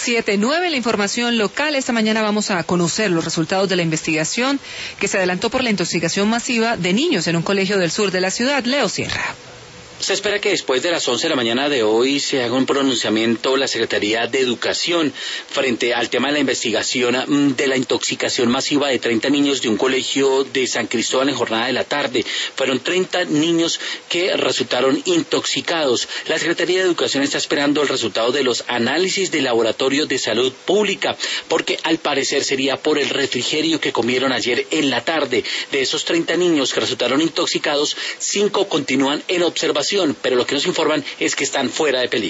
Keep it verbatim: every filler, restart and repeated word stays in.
siete nueve, la información local. Esta mañana vamos a conocer los resultados de la investigación que se adelantó por la intoxicación masiva de niños en un colegio del sur de la ciudad. Leo Sierra. Se espera que después de las once de la mañana de hoy se haga un pronunciamiento la Secretaría de Educación frente al tema de la investigación de la intoxicación masiva de treinta niños de un colegio de San Cristóbal en jornada de la tarde. Fueron treinta niños que resultaron intoxicados. La Secretaría de Educación está esperando el resultado de los análisis de laboratorio de salud pública, porque al parecer sería por el refrigerio que comieron ayer en la tarde. De esos treinta niños que resultaron intoxicados, cinco continúan en observación, pero lo que nos informan es que están fuera de peligro.